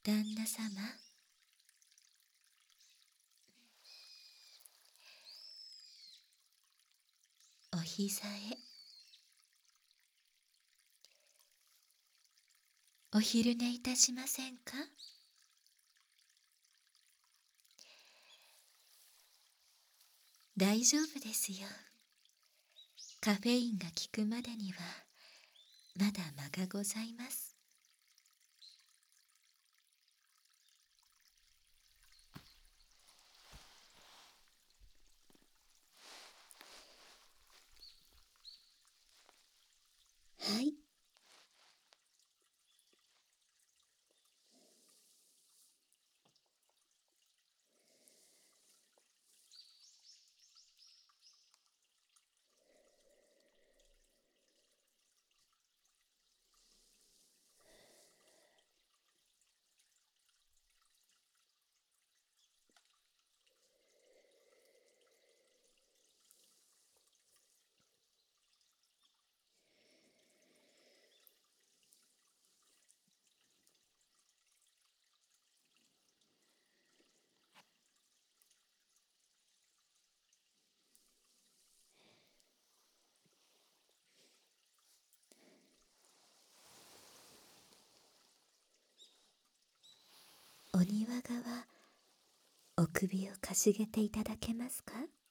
旦那様、お膝へ。お昼寝いたしませんか？大丈夫ですよ。カフェインが効くまでにはまだ間がございます。はい。お庭側、お首をかしげていただけますか？